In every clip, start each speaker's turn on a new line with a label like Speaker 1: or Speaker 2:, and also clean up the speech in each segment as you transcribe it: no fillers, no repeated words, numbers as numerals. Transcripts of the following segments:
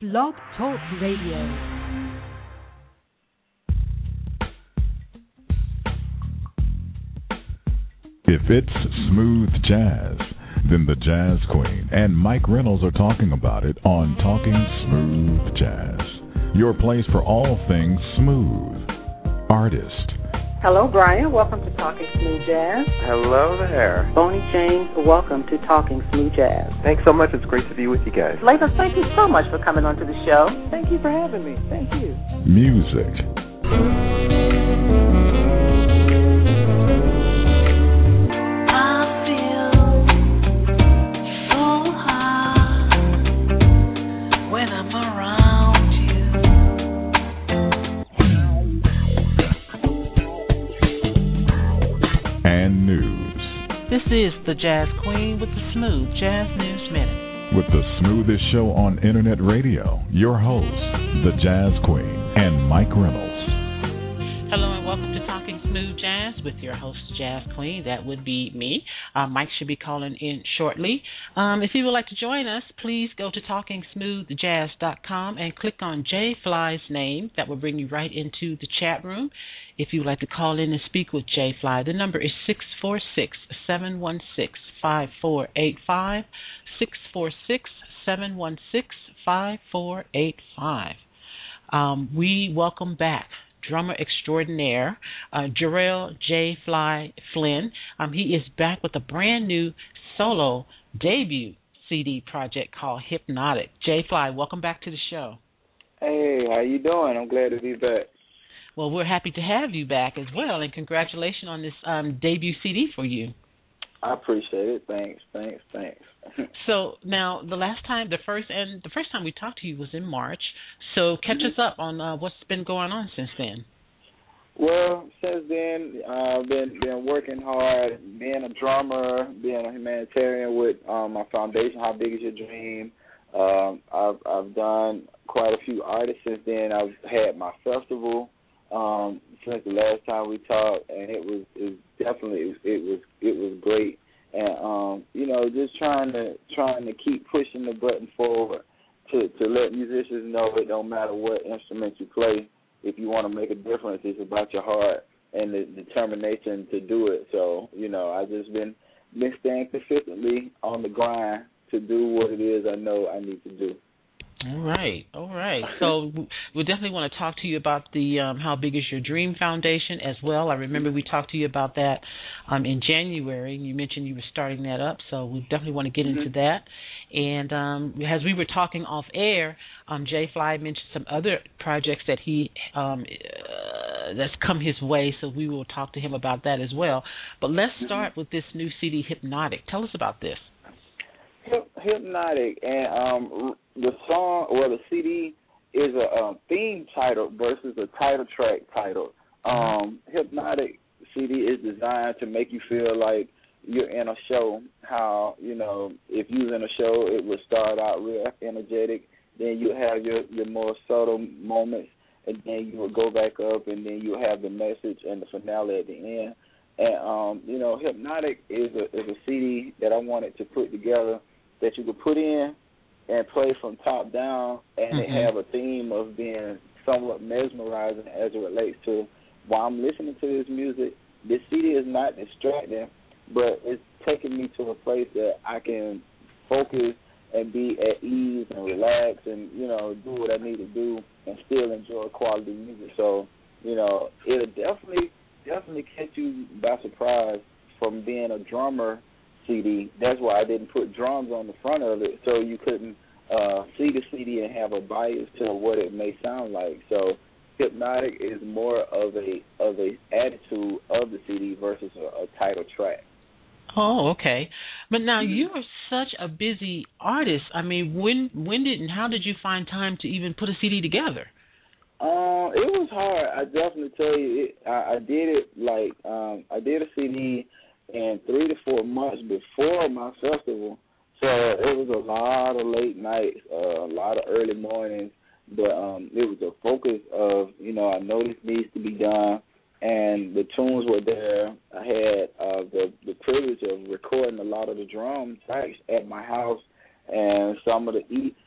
Speaker 1: Blog Talk Radio.
Speaker 2: If it's smooth jazz, then the Jazz Queen and Mike Reynolds are talking about it on Talking Smooth Jazz, your place for all things smooth. Artist.
Speaker 3: Hello, Brian. Welcome to Talking Smooth Jazz.
Speaker 4: Hello there.
Speaker 3: Bonnie James, welcome to Talking Smooth Jazz.
Speaker 4: Thanks so much. It's great to be with you guys.
Speaker 3: Latham, thank you so much for coming onto the show. Thank you for having me. Thank you.
Speaker 2: Music.
Speaker 5: This is the Jazz Queen with the Smooth Jazz News Minute.
Speaker 2: With the smoothest show on internet radio, your host, the Jazz Queen, and Mike Reynolds.
Speaker 5: Hello and welcome to Talking Smooth Jazz with your host, Jazz Queen. That would be me. Mike should be calling in shortly. If you would like to join us, please go to TalkingSmoothJazz.com and click on J Fly's name. That will bring you right into the chat room. If you would like to call in and speak with J Fly, the number is 646-716-5485, 646-716-5485. We welcome back drummer extraordinaire, Jarrell J. Fly Flynn. He is back with a brand new solo debut CD project called Hypnotic. J. Fly, welcome back to the show.
Speaker 4: Hey, how you doing? I'm glad to be back.
Speaker 5: Well, we're happy to have you back as well, and congratulations on this debut CD for you.
Speaker 4: I appreciate it. Thanks.
Speaker 5: So now, the first time we talked to you was in March. So catch us up on what's been going on since then.
Speaker 4: Well, since then, I've been working hard, being a drummer, being a humanitarian with my foundation, How Big Is Your Dream. I've done quite a few artists since then. I've had my festival since the last time we talked, and it was great. And just trying to keep pushing the button forward to let musicians know it don't matter what instrument you play. If you want to make a difference, it's about your heart and the determination to do it. So, I've just been staying consistently on the grind to do what it is I know I need to do.
Speaker 5: All right. So we definitely want to talk to you about the How Big Is Your Dream Foundation as well. I remember we talked to you about that in January. You mentioned you were starting that up, so we definitely want to get into that. And as we were talking off air, Jay Fly mentioned some other projects that he that's come his way, so we will talk to him about that as well. But let's start with this new CD, Hypnotic. Tell us about this.
Speaker 4: Hypnotic, and the song or the CD is a theme title versus a title track title. Hypnotic CD is designed to make you feel like you're in a show. How, if you was in a show, it would start out real energetic, then you have your more subtle moments, and then you would go back up, and then you have the message and the finale at the end. And Hypnotic is a CD that I wanted to put together that you could put in and play from top down, and it have a theme of being somewhat mesmerizing as it relates to while I'm listening to this music. This CD is not distracting, but it's taking me to a place that I can focus and be at ease and relax and, do what I need to do and still enjoy quality music. So, it'll definitely catch you by surprise from being a drummer CD. That's why I didn't put drums on the front of it, so you couldn't see the CD and have a bias to what it may sound like. So Hypnotic is more of a attitude of the CD versus a title track.
Speaker 5: Oh, okay. But now you are such a busy artist. I mean, when did and how did you find time to even put a CD together?
Speaker 4: It was hard. I definitely tell you, I did it I did a CD in 3 to 4 months before my festival. So it was a lot of late nights, a lot of early mornings, but it was a focus of, I know this needs to be done, and the tunes were there. I had the privilege of recording a lot of the drum tracks at my house, and some of the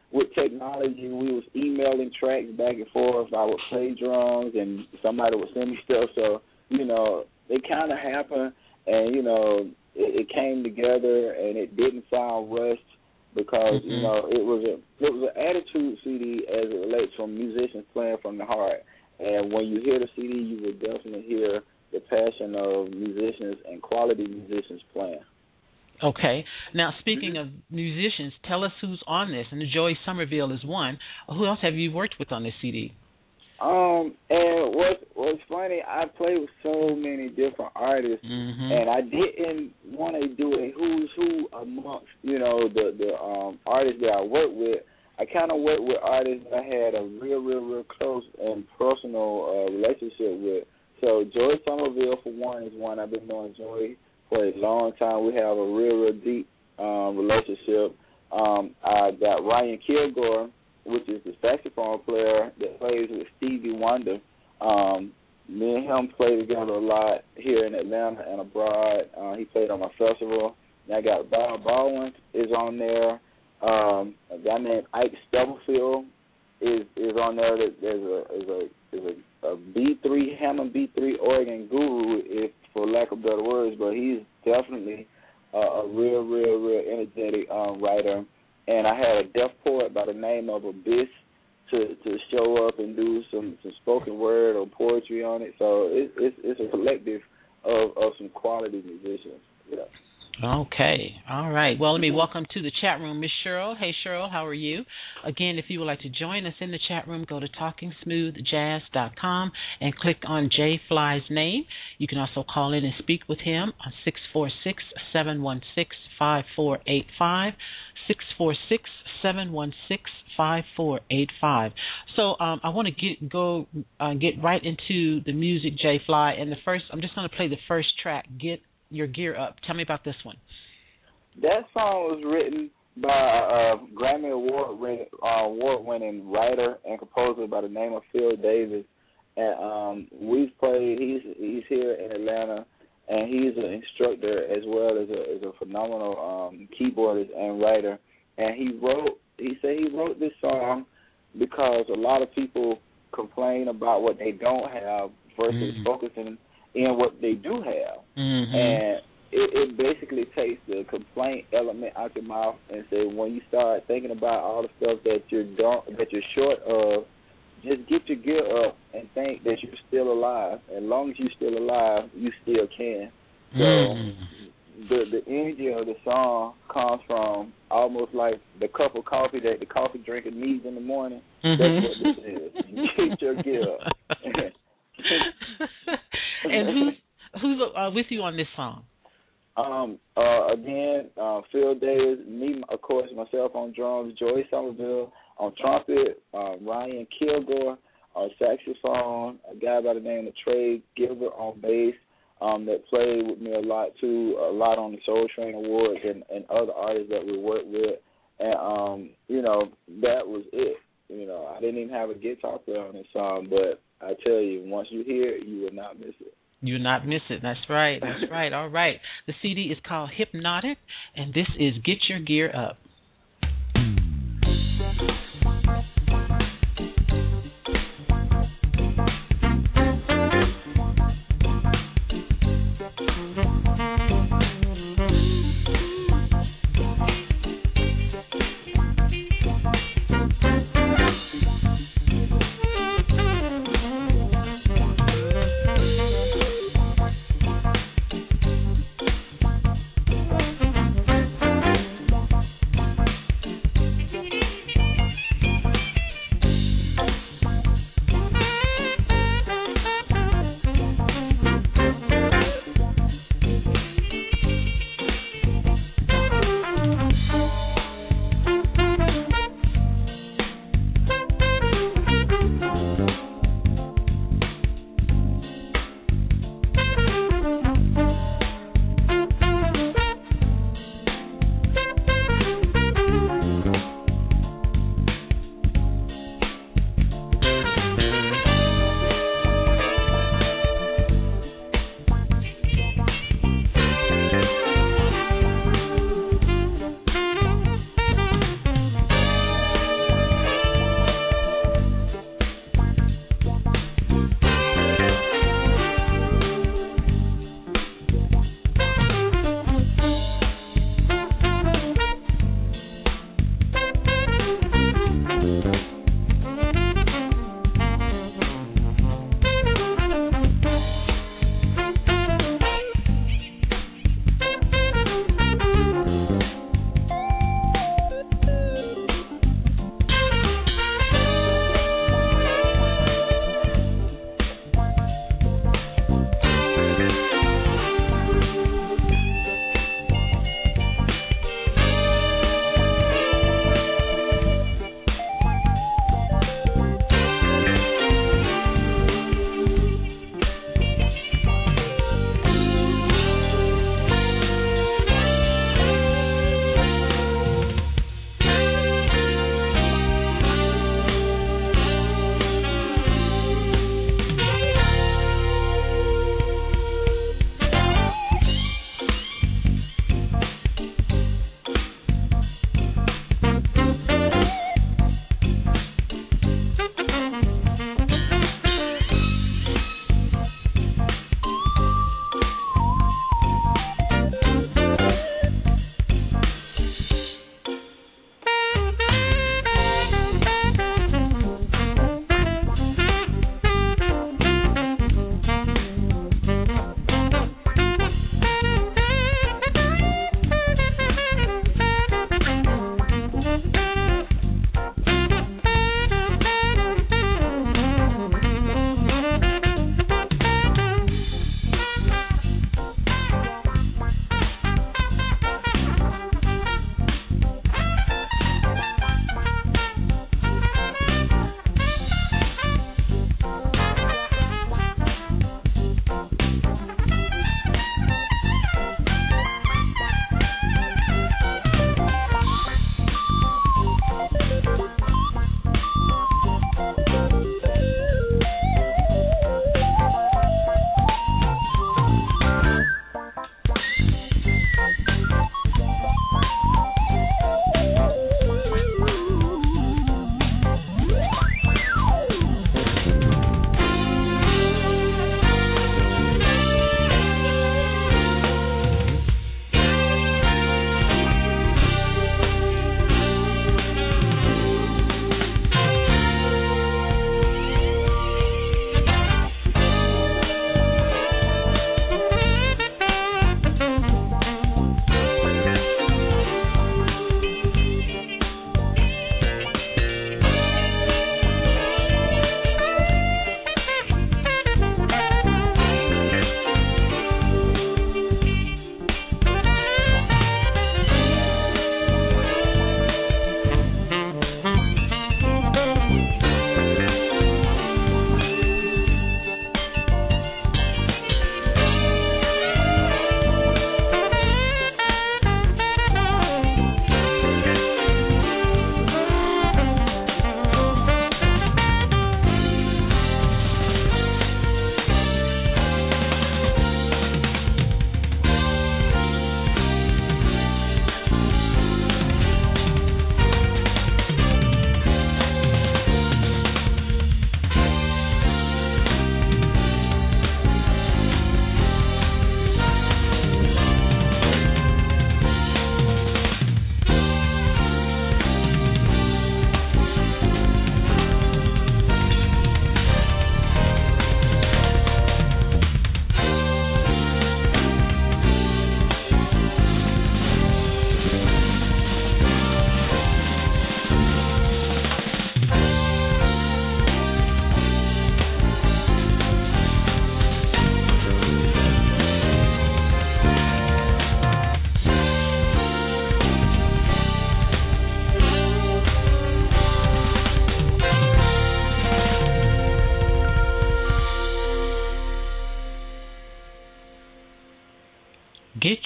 Speaker 4: with technology, we was emailing tracks back and forth. I would play drums, and somebody would send me stuff. So, it kind of happened, and, it came together, and it didn't sound rushed because, it was an attitude CD as it relates from musicians playing from the heart. And when you hear the CD, you will definitely hear the passion of musicians and quality musicians playing.
Speaker 5: Okay. Now, speaking of musicians, tell us who's on this. And Joey Somerville is one. Who else have you worked with on this CD?
Speaker 4: And what's funny, I played with so many different artists, and I didn't want to do a who's who amongst, the artists that I worked with. I kind of worked with artists that I had a real close and personal relationship with. So Joey Somerville, for one, is one. I've been knowing Joey for a long time. We have a real deep relationship. I got Ryan Kilgore, which is the saxophone player that plays with Stevie Wonder. Me and him play together a lot here in Atlanta and abroad. He played on my festival. And I got Bob Baldwin is on there. A guy named Ike Stubblefield is on there. There's a B3 Hammond B3 organ guru, if for lack of better words, but he's definitely a real energetic writer. And I had a deaf poet by the name of Abyss to show up and do some spoken word or poetry on it. So it's a collective of some quality musicians. Yeah.
Speaker 5: Okay. All right. Well, let me welcome to the chat room Miss Cheryl. Hey, Cheryl, how are you? Again, if you would like to join us in the chat room, go to TalkingSmoothJazz.com and click on Jay Fly's name. You can also call in and speak with him on 646-716-5485, 646-716-5485. So I want to get right into the music, Jay Fly. And I'm just going to play the first track, Get Your Gear Up. Tell me about this one.
Speaker 4: That song was written by a Grammy award-winning writer and composer by the name of Phil Davis. And we've played. He's here in Atlanta, and he's an instructor as well as a phenomenal keyboardist and writer. And he said he wrote this song because a lot of people complain about what they don't have versus focusing in what they do have. And it basically takes the complaint element out your mouth and say, when you start thinking about all the stuff that you're short of, just get your gear up and think that you're still alive. As long as you're still alive, you still can. So the energy of the song comes from almost like the cup of coffee that the coffee drinker needs in the morning. That's what this is. Get your gear up.
Speaker 5: And who's with you on this song?
Speaker 4: Again, Phil Davis, me, of course, myself on drums, Joey Somerville on trumpet, Ryan Kilgore on saxophone, a guy by the name of Trey Gilbert on bass, that played with me a lot on the Soul Train Awards and other artists that we worked with. And, that was it. I didn't even have a guitar player on this song, but I tell you, once you hear it, you will not miss it.
Speaker 5: You will not miss it. That's right. That's right. All right. The CD is called Hypnotic, and this is Get Your Gear Up.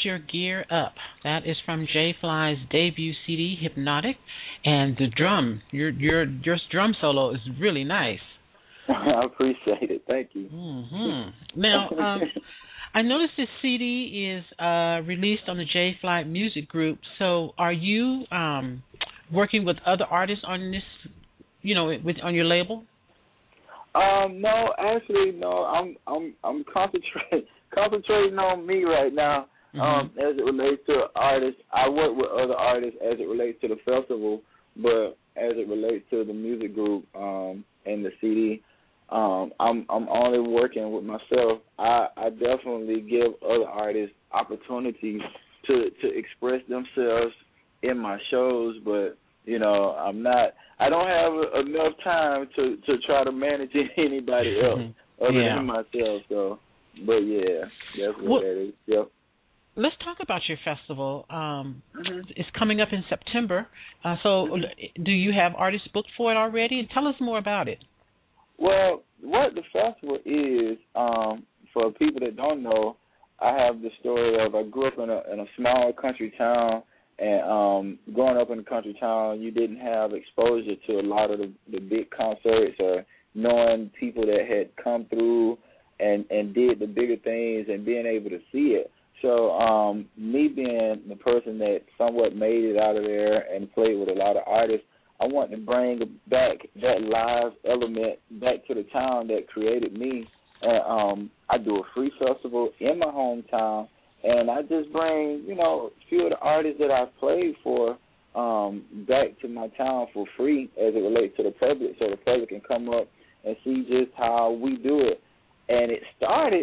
Speaker 5: Your Gear Up. That is from J Fly's debut CD, Hypnotic, and the drum, your drum solo is really nice.
Speaker 4: I appreciate it. Thank you.
Speaker 5: Mm-hmm. Now, I noticed this CD is released on the J Fly Music Group. So, are you working with other artists on this? On your label?
Speaker 4: No, actually, no. I'm concentrating on me right now. As it relates to artists, I work with other artists as it relates to the festival, but as it relates to the music group and the CD, I'm only working with myself. I definitely give other artists opportunities to express themselves in my shows, but I don't have enough time to try to manage anybody else other than myself. So, but yeah, that's what that is. Yep.
Speaker 5: Let's talk about your festival. It's coming up in September. So, do you have artists booked for it already? And tell us more about it.
Speaker 4: Well, what the festival is, for people that don't know, I have the story of I grew up in a small country town. And growing up in a country town, you didn't have exposure to a lot of the big concerts or knowing people that had come through and did the bigger things and being able to see it. So me being the person that somewhat made it out of there and played with a lot of artists, I want to bring back that live element back to the town that created me. And I do a free festival in my hometown. And I just bring, a few of the artists that I've played for back to my town for free as it relates to the public, so the public can come up and see just how we do it. And it started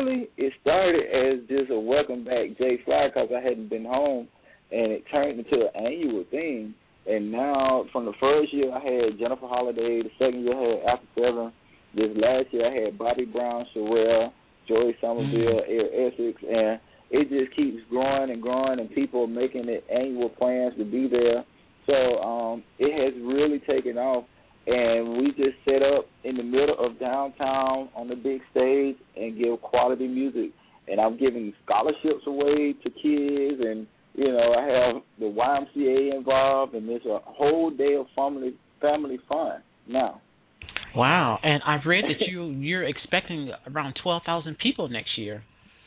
Speaker 4: as just a welcome back J Fly because I hadn't been home, and it turned into an annual thing. And now, from the first year, I had Jennifer Holliday. The second year, I had After Seven. This last year, I had Bobby Brown, Sherelle, Joey Somerville, Air Essex, and it just keeps growing and growing, and people are making it annual plans to be there. So it has really taken off, and we just set up in the middle of downtown on the big stage and give quality music. And I'm giving scholarships away to kids, and, I have the YMCA involved, and there's a whole day of family fun now.
Speaker 5: Wow, and I've read that you're expecting around 12,000 people next year.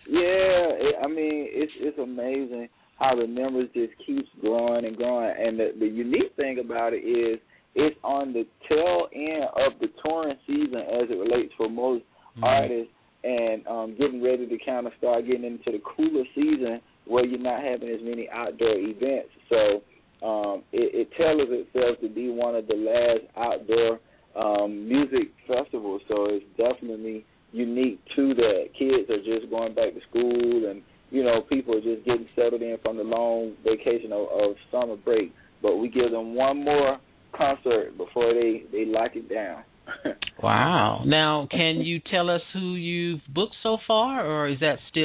Speaker 4: Yeah, it's amazing how the numbers just keeps growing and growing. And the unique thing about it is it's on the tail end of the touring season as it relates for most artists, and getting ready to kind of start getting into the cooler season where you're not having as many outdoor events. So it tells itself to be one of the last outdoor music festivals. So it's definitely unique to that. Kids are just going back to school, and people are just getting settled in from the long vacation of summer break. But we give them one more concert before they lock it down.
Speaker 5: Wow. Now, can you tell us who you've booked so far, or are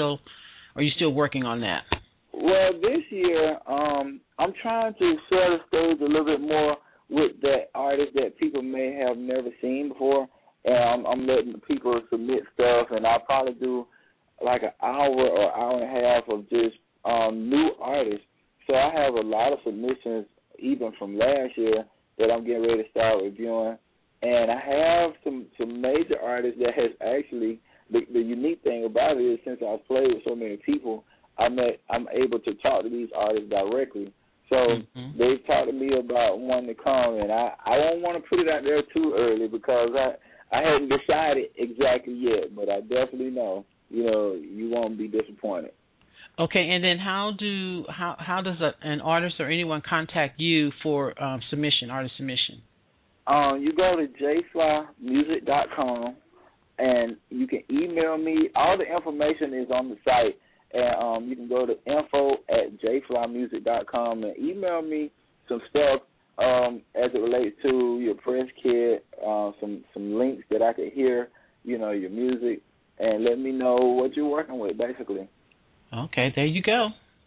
Speaker 5: you still working on that?
Speaker 4: Well, this year, I'm trying to set the stage a little bit more with that artist that people may have never seen before. And I'm letting people submit stuff, and I'll probably do like an hour or hour and a half of just new artists. So I have a lot of submissions, even from last year, that I'm getting ready to start reviewing. And I have some major artists that has actually, the unique thing about it is since I've played with so many people, I'm able to talk to these artists directly. So they've talked to me about wanting to come, and I don't want to put it out there too early because I hadn't decided exactly yet, but I definitely know, you won't be disappointed.
Speaker 5: Okay, and then how does an artist or anyone contact you for artist submission?
Speaker 4: You go to jflymusic.com, and you can email me. All the information is on the site, and you can go to info@jflymusic.com and email me some stuff as it relates to your press kit, some links that I could hear, your music, and let me know what you're working with, basically.
Speaker 5: Okay, there you go.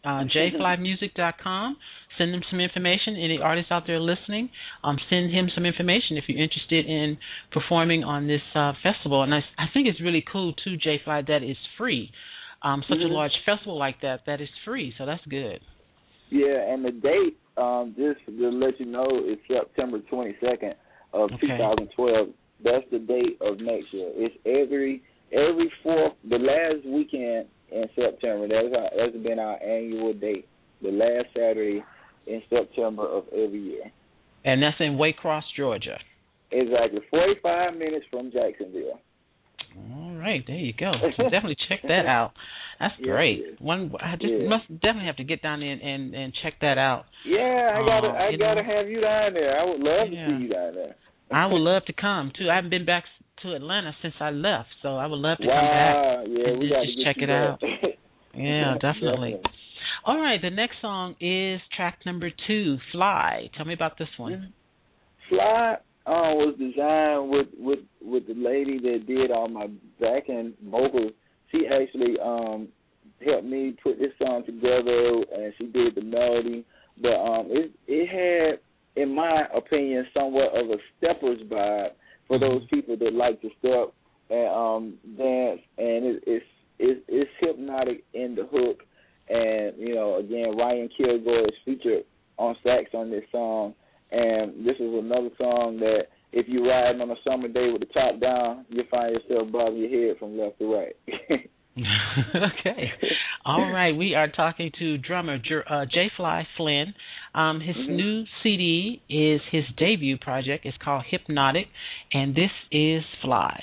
Speaker 5: jflymusic.com. Send them some information. Any artists out there listening, send him some information if you're interested in performing on this festival. And I think it's really cool, too, J-Fly, that it's free. such a large festival like that is free. So that's good.
Speaker 4: Yeah, and the date, just to let you know, is September 22nd of 2012. That's the date of next year. It's every fourth, the last weekend in September. That's been our annual date, the last Saturday in September of every year.
Speaker 5: And that's in Waycross, Georgia.
Speaker 4: Exactly, 45 minutes from Jacksonville.
Speaker 5: All right, there you go. So definitely check that out. That's great. Must definitely have to get down there and check that out.
Speaker 4: Yeah, I gotta have you down there. I would love to see you down there.
Speaker 5: I would love to come too. I haven't been back to Atlanta since I left, so I would love to come back and just check it out. Yeah, definitely. All right, the next song is track number 2, Fly. Tell me about this one.
Speaker 4: Fly was designed with the lady that did all my backing vocals. She actually helped me put this song together, and she did the melody. But it had, in my opinion, somewhat of a steppers vibe for those people that like to step and dance, and it's hypnotic in the hook. And again, Ryan Kilgore is featured on sax on this song, and this is another song that if you're riding on a summer day with the top down, you'll find yourself bobbing your head from left to right.
Speaker 5: Okay. All right. We are talking to drummer J. Fly Flynn. His new CD is his debut project. It's called Hypnotic, and this is Fly.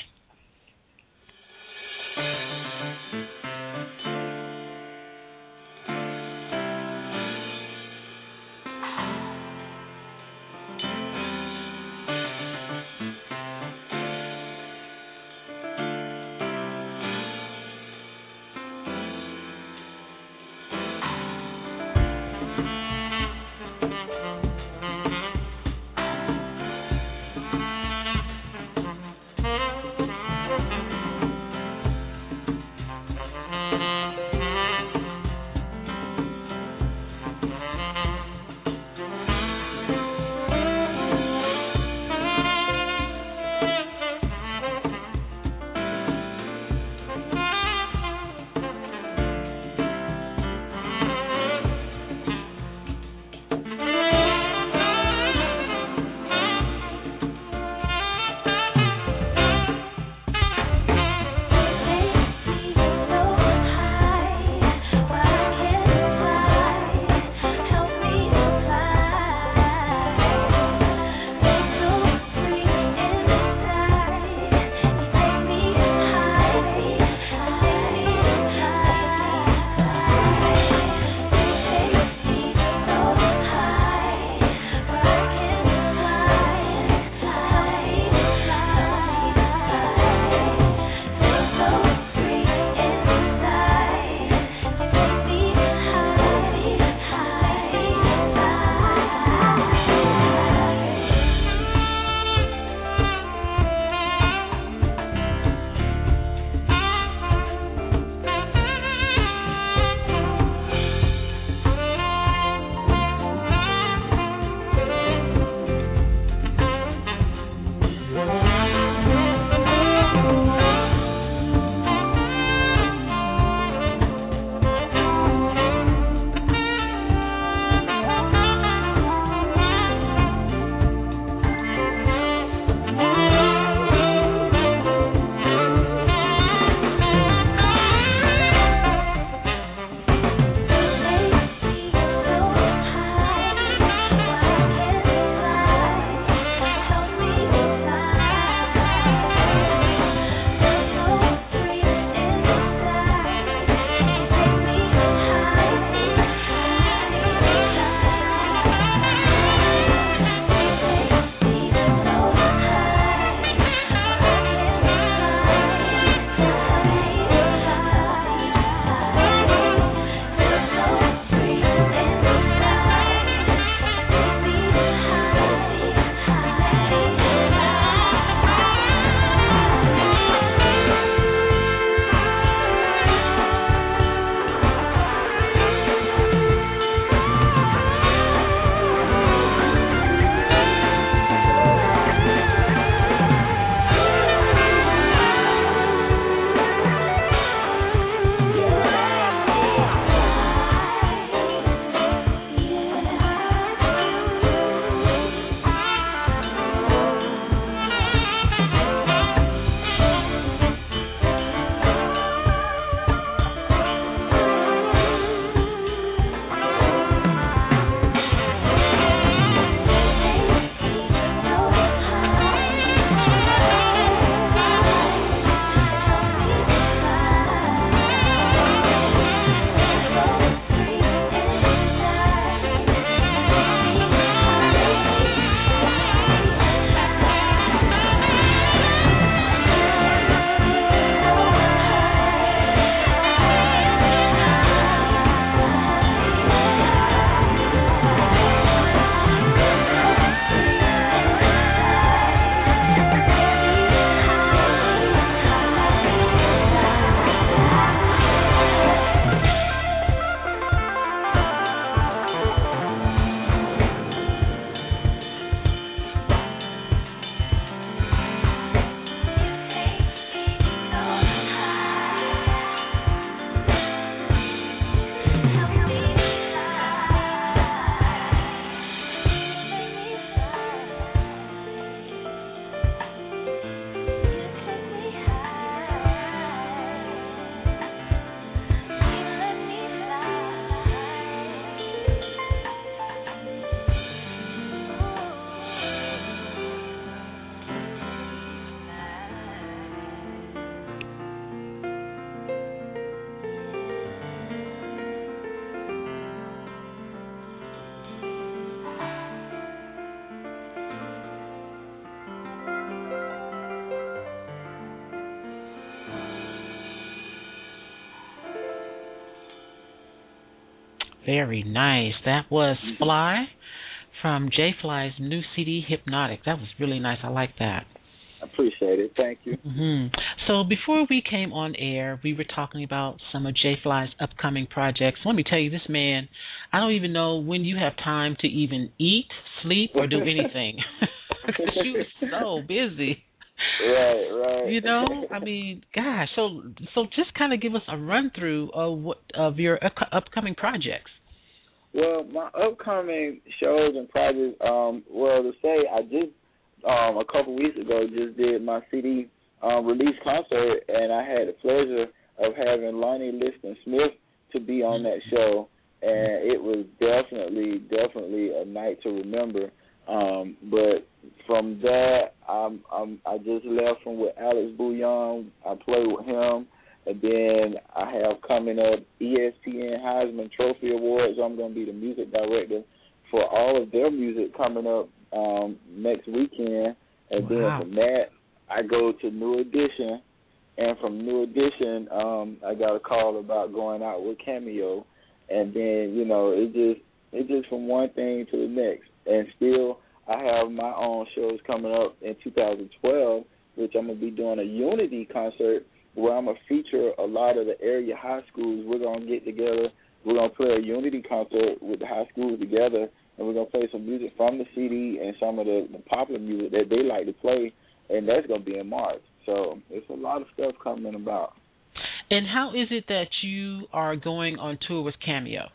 Speaker 5: Very nice. That was Fly from J Fly's new CD, Hypnotic. That was really nice. I like that.
Speaker 4: I appreciate it. Thank you.
Speaker 5: So before we came on air, we were talking about some of J Fly's upcoming projects. Let me tell you, this man, I don't even know when you have time to even eat, sleep, or do anything. You are so busy.
Speaker 4: Right.
Speaker 5: You know, I mean, gosh. So just kind of give us a run through of your upcoming projects.
Speaker 4: Well, my upcoming shows and projects, to say, I just a couple weeks ago just did my CD release concert, and I had the pleasure of having Lonnie Liston Smith to be on that show, and it was definitely a night to remember. But from that, I just left from with Alex Bouillon. I played with him, and then I have coming up ESPN Heisman Trophy Awards. I'm going to be the music director for all of their music coming up next weekend, and then from that I go to New Edition, and from New Edition I got a call about going out with Cameo, and then it just from one thing to the next, and still I have my own shows coming up in 2012, which I'm gonna be doing a Unity concert where I'm gonna feature a lot of the area high schools. We're gonna get together. We're gonna play a Unity concert with the high schools together, and we're going to play some music from the CD and some of the popular music that they like to play, and that's going to be in March. So there's a lot of stuff coming about.
Speaker 5: And how is it that you are going on tour with Cameo?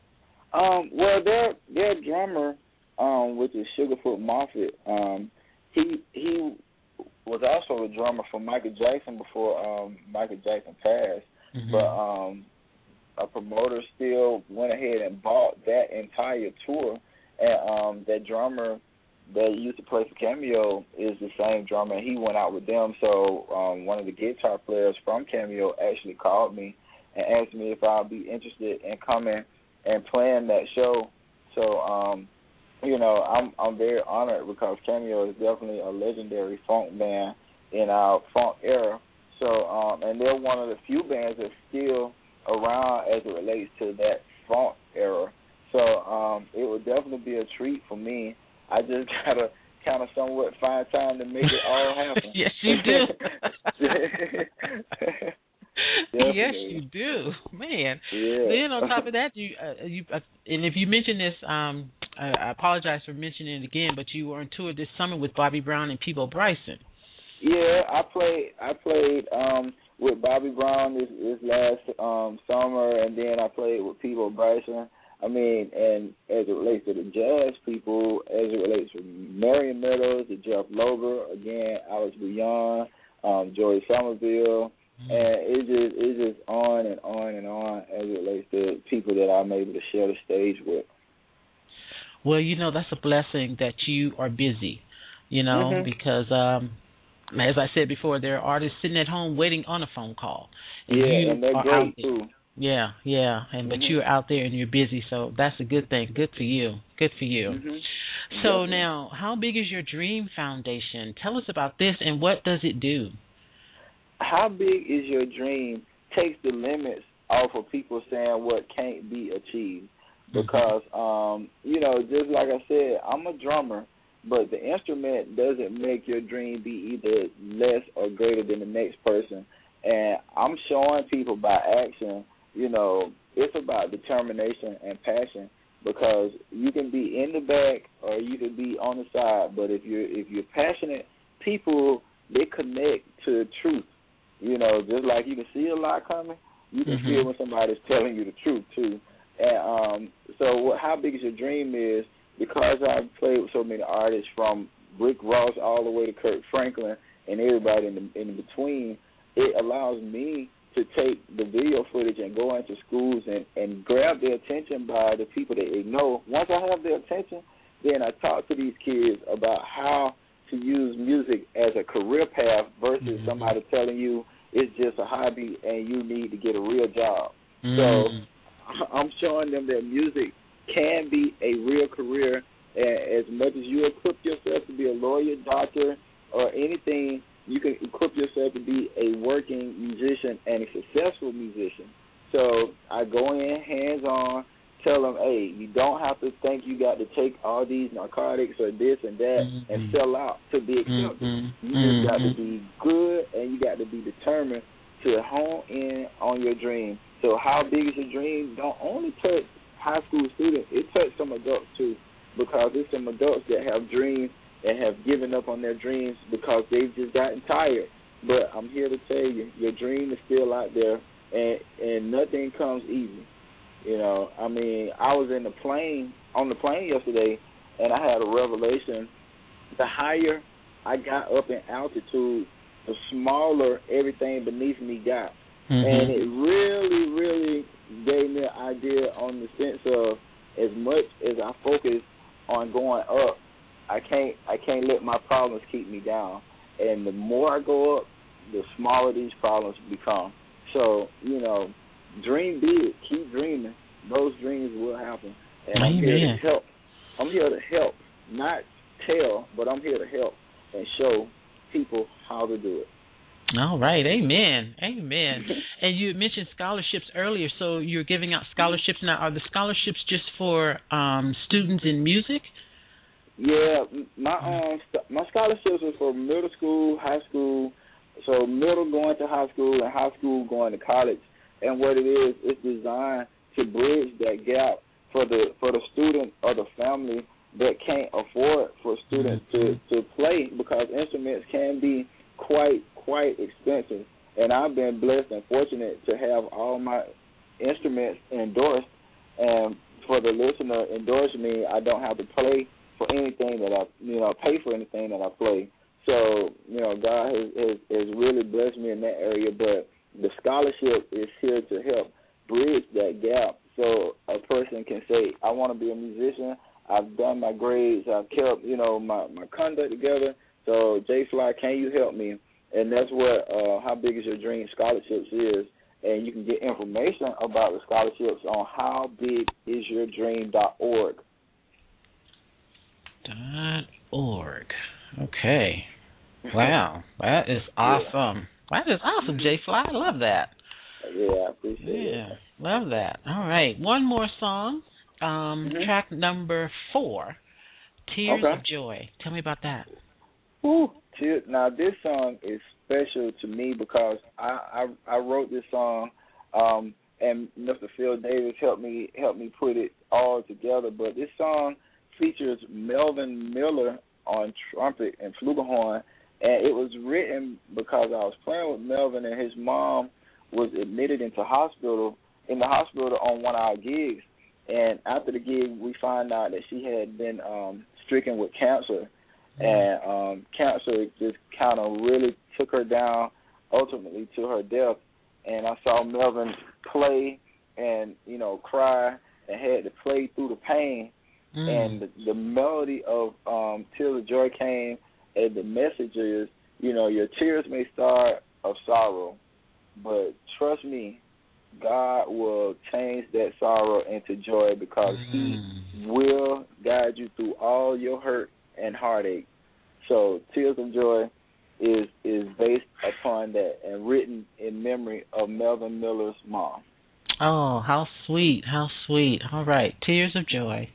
Speaker 4: Well, their drummer, which is Sugarfoot Moffett, he was also a drummer for Michael Jackson before Michael Jackson passed, but a promoter still went ahead and bought that entire tour. And that drummer that used to play for Cameo is the same drummer. He went out with them. So one of the guitar players from Cameo actually called me and asked me if I'd be interested in coming and playing that show. So, I'm very honored because Cameo is definitely a legendary funk band in our funk era. So, and they're one of the few bands that's still around as it relates to that funk era. So it would definitely be a treat for me. I just got to kind of somewhat find time to make it all happen.
Speaker 5: Yes, you do. Yes, you do. Man.
Speaker 4: Yeah.
Speaker 5: Then on top of that, you and if you mention this, I apologize for mentioning it again, but you were on tour this summer with Bobby Brown and Peabo Bryson.
Speaker 4: Yeah, I played with Bobby Brown this last summer, and then I played with Peabo Bryson. I mean, and as it relates to the jazz people, as it relates to Marion Meadows, to Jeff Lober, again, Alex Bouillon, Joey Somerville, and it's just on and on and on as it relates to people that I'm able to share the stage with.
Speaker 5: Well, that's a blessing that you are busy, because as I said before, there are artists sitting at home waiting on a phone call.
Speaker 4: And they're great too.
Speaker 5: Yeah, but you're out there and you're busy, so that's a good thing. Good for you. So now, how big is your Dream Foundation? Tell us about this, and what does it do?
Speaker 4: How big is your dream takes the limits off of people saying what can't be achieved. Because, just like I said, I'm a drummer, but the instrument doesn't make your dream be either less or greater than the next person. And I'm showing people by action, it's about determination and passion, because you can be in the back or you can be on the side, but if you're passionate, people, they connect to truth. Just like you can see a lot coming, you can feel when somebody's telling you the truth too. And so how big is your dream is, because I've played with so many artists from Rick Ross all the way to Kirk Franklin and everybody in between, it allows me to take the video footage and go into schools and grab their attention by the people that they know. Once I have their attention, then I talk to these kids about how to use music as a career path versus somebody telling you it's just a hobby and you need to get a real job. So I'm showing them that music can be a real career, as much as you equip yourself to be a lawyer, doctor, or anything. You can equip yourself to be a working musician and a successful musician. So I go in hands-on, tell them, hey, you don't have to think you got to take all these narcotics or this and that and sell out to be accepted. You just got to be good, and you got to be determined to hone in on your dream. So how big is your dream? Don't only touch high school students. It touches some adults too, because there's some adults that have dreams and have given up on their dreams because they've just gotten tired. But I'm here to tell you, your dream is still out there, and nothing comes easy. You know, I mean, I was on the plane yesterday, and I had a revelation. The higher I got up in altitude, the smaller everything beneath me got. And it really, really gave me an idea on the sense of, as much as I focus on going up, I can't let my problems keep me down. And the more I go up, the smaller these problems become. So, you know, dream big, keep dreaming. Those dreams will happen. And I'm here to help. I'm here to help, not tell, but I'm here to help and show people how to do it.
Speaker 5: All right, amen, amen. And you mentioned scholarships earlier, so you're giving out scholarships now. Are the scholarships just for students in music?
Speaker 4: Yeah, my scholarships are for middle school, high school. So middle going to high school and high school going to college. And what it is, it's designed to bridge that gap for the student or the family that can't afford for students to play, because instruments can be quite expensive. And I've been blessed and fortunate to have all my instruments endorsed. And for the listener endorsing me, I don't have to play for anything that pay for anything that I play. So, you know, God has really blessed me in that area. But the scholarship is here to help bridge that gap, so a person can say, I want to be a musician. I've done my grades. I've kept, my conduct together. So, J-Fly, can you help me? And that's what How Big Is Your Dream scholarships is. And you can get information about the scholarships on howbigisyourdream.org.
Speaker 5: .org. Okay. Wow. That is awesome. Yeah. That is awesome, J-Fly. I love that.
Speaker 4: Yeah, I appreciate it.
Speaker 5: Yeah, love that. All right. One more song. Track number 4, Tears of Joy. Tell me about that.
Speaker 4: Woo. Now, this song is special to me because I wrote this song, and Mr. Phil Davis helped me put it all together. But this song features Melvin Miller on trumpet and flugelhorn, and it was written because I was playing with Melvin, and his mom was admitted in the hospital on one of our gigs. And after the gig, we found out that she had been stricken with cancer. And cancer just kind of really took her down, ultimately to her death. And I saw Melvin play and, cry and had to play through the pain. And the melody of Tears of Joy came, and the message is, your tears may start of sorrow, but trust me, God will change that sorrow into joy, because He will guide you through all your hurt and heartache. So Tears of Joy is based upon that and written in memory of Melvin Miller's mom.
Speaker 5: Oh, how sweet, how sweet. All right, Tears of Joy.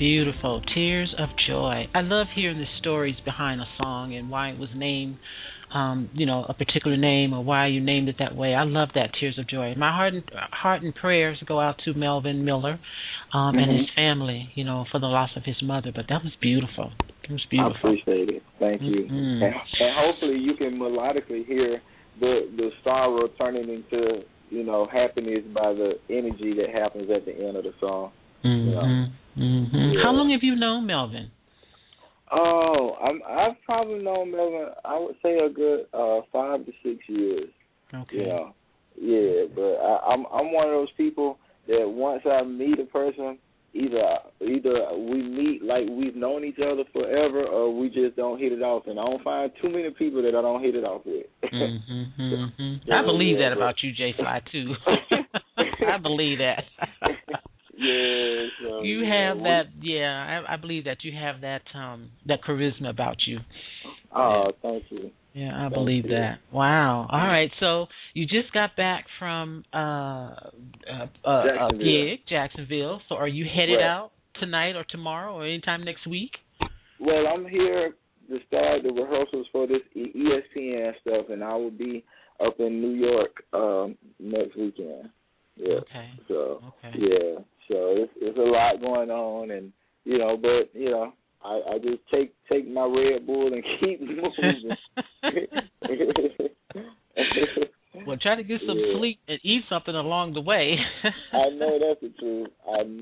Speaker 5: Beautiful. Tears of Joy. I love hearing the stories behind a song and why it was named, a particular name or why you named it that way. I love that, Tears of Joy. My heart and prayers go out to Melvin Miller and his family, for the loss of his mother. But that was beautiful. It was beautiful.
Speaker 4: I appreciate it. Thank you. And hopefully you can melodically hear the sorrow turning into, happiness by the energy that happens at the end of the song. Yeah.
Speaker 5: How long have you known Melvin?
Speaker 4: Oh, I've probably known Melvin, I would say a good 5 to 6 years.
Speaker 5: Okay.
Speaker 4: Yeah, but I'm one of those people that once I meet a person, either we meet like we've known each other forever, or we just don't hit it off. And I don't find too many people that I don't hit it off with.
Speaker 5: I believe that about you, J Fly, too. I believe that.
Speaker 4: Yeah, so,
Speaker 5: you have that. Yeah, I believe that you have that that charisma about you.
Speaker 4: Oh, thank you.
Speaker 5: Yeah, I believe that. Wow. All right, so you just got back from a gig, Jacksonville. So are you headed out tonight or tomorrow or anytime next week?
Speaker 4: Well, I'm here to start the rehearsals for this ESPN stuff, and I will be up in New York next weekend. Yeah.
Speaker 5: Okay.
Speaker 4: So yeah. So it's a lot going on, and but I just take my Red Bull and keep moving.
Speaker 5: Well, try to get some sleep and eat something along the way.
Speaker 4: I know that's the truth.
Speaker 5: I'm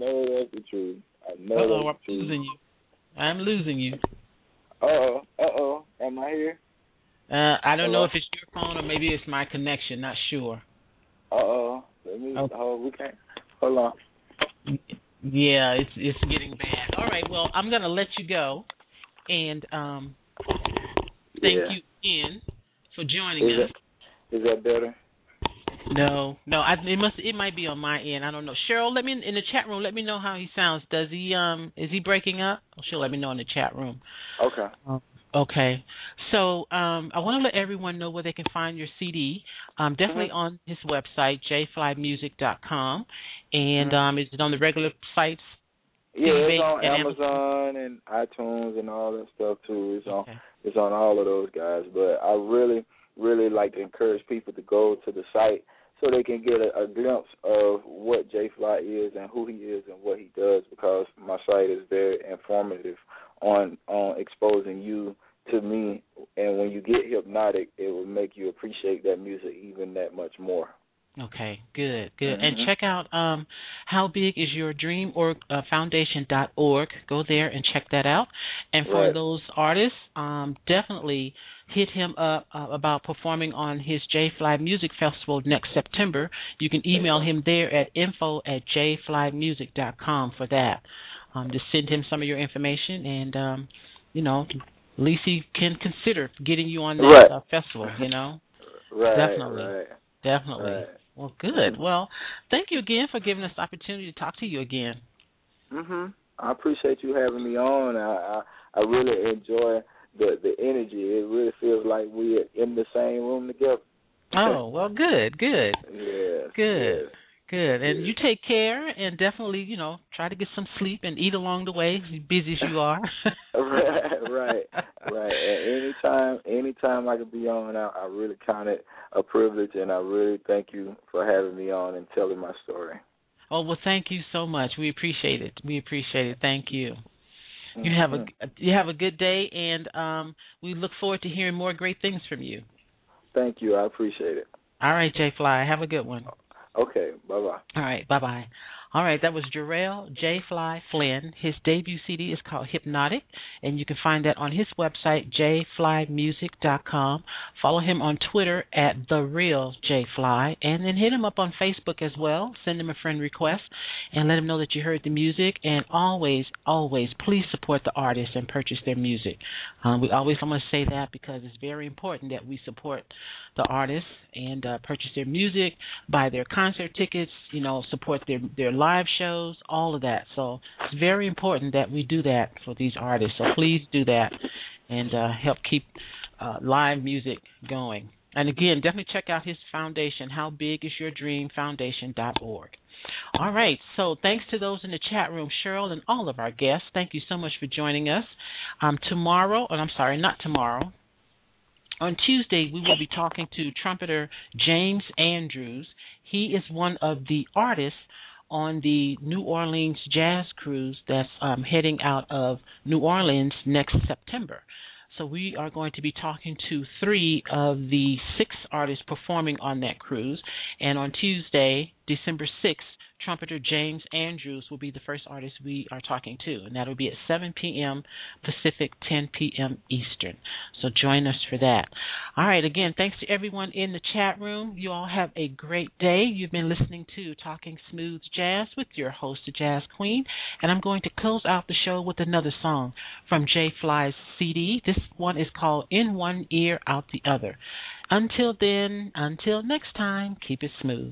Speaker 5: losing you. I'm losing you.
Speaker 4: Uh-oh. Am I here?
Speaker 5: I don't know if it's your phone or maybe it's my connection. Not sure.
Speaker 4: Let me. We can't. Hold on.
Speaker 5: Yeah, it's getting bad. All right, well, I'm gonna let you go, and thank you again for joining us.
Speaker 4: Is that better?
Speaker 5: No. It might be on my end. I don't know. Cheryl, let me in the chat room. Let me know how he sounds. Does he is he breaking up? She'll let me know in the chat room.
Speaker 4: Okay.
Speaker 5: Okay. So I want to let everyone know where they can find your CD. Definitely on his website, jflymusic.com. And is it on the regular sites?
Speaker 4: Yeah, it's on Amazon and iTunes and all that stuff too. It's on all of those guys. But I really, really like to encourage people to go to the site so they can get a glimpse of what J Fly is and who he is and what he does, because my site is very informative on exposing you to me, and when you get Hypnotic, it will make you appreciate that music even that much more.
Speaker 5: Okay, good. And check out How Big Is Your Dream Foundation.org. Go there and check that out. And for those artists, definitely hit him up about performing on his J Fly Music Festival next September. You can email him there at info@jflymusic.com for that. Just send him some of your information, and at least he can consider getting you on that festival. Definitely. Right. Well, good. Well, thank you again for giving us the opportunity to talk to you again.
Speaker 4: I appreciate you having me on. I really enjoy the energy. It really feels like we're in the same room together.
Speaker 5: Oh, well, good.
Speaker 4: Yeah.
Speaker 5: Good. And you take care, and definitely, try to get some sleep and eat along the way, as busy as you are.
Speaker 4: Right. And anytime I can be on, I really count it a privilege, and I really thank you for having me on and telling my story.
Speaker 5: Oh, well, thank you so much. We appreciate it. Thank you. You have a good day, and we look forward to hearing more great things from you.
Speaker 4: Thank you. I appreciate it.
Speaker 5: All right, J Fly. Have a good one.
Speaker 4: Okay, bye-bye.
Speaker 5: All right, bye-bye. All right, that was Jarrell J. Fly Flynn. His debut CD is called Hypnotic, and you can find that on his website, jflymusic.com. Follow him on Twitter at TheRealJFly, and then hit him up on Facebook as well. Send him a friend request, and let him know that you heard the music. And always, please support the artists and purchase their music. I'm going to say that because it's very important that we support the artists and purchase their music, buy their concert tickets, support their live shows, all of that. So it's very important that we do that for these artists. So please do that and help keep live music going. And again, definitely check out his foundation, How Big Is Your Dream Foundation.org. All right. So thanks to those in the chat room, Cheryl, and all of our guests. Thank you so much for joining us. Tomorrow, and I'm sorry, not tomorrow. On Tuesday, we will be talking to trumpeter James Andrews. He is one of the artists on the New Orleans Jazz Cruise that's heading out of New Orleans next September. So we are going to be talking to 3 of the 6 artists performing on that cruise. And on Tuesday, December 6th, trumpeter James Andrews will be the first artist we are talking to, and that will be at 7 p.m. Pacific, 10 p.m. Eastern. So join us for that. All right, again, thanks to everyone in the chat room. You all have a great day. You've been listening to Talking Smooth Jazz with your host, the Jazz Queen, and I'm going to close out the show with another song from Jay Fly's CD. This one is called In One Ear, Out the Other. Until then, until next time, keep it smooth.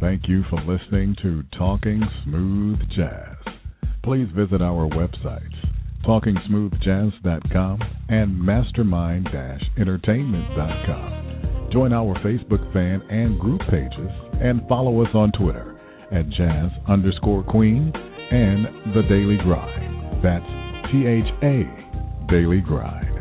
Speaker 2: Thank you for listening to Talking Smooth Jazz. Please visit our websites, TalkingSmoothJazz.com and Mastermind-Entertainment.com. Join our Facebook fan and group pages and follow us on Twitter at Jazz_Queen and The Daily Grind. That's THA Daily Grind.